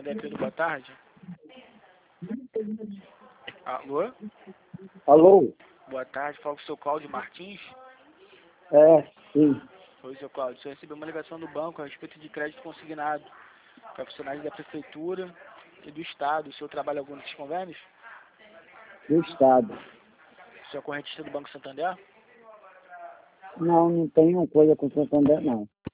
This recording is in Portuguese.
Santander, Pedro, boa tarde. Alô? Alô? Boa tarde, fala com o seu Cláudio Martins. Sim. Oi, seu Cláudio. O senhor recebeu uma ligação do banco a respeito de crédito consignado para funcionários da Prefeitura e do Estado. O senhor trabalha algum desses convênios? Do Estado. O senhor é correntista do Banco Santander? Não tenho coisa com o Santander, não.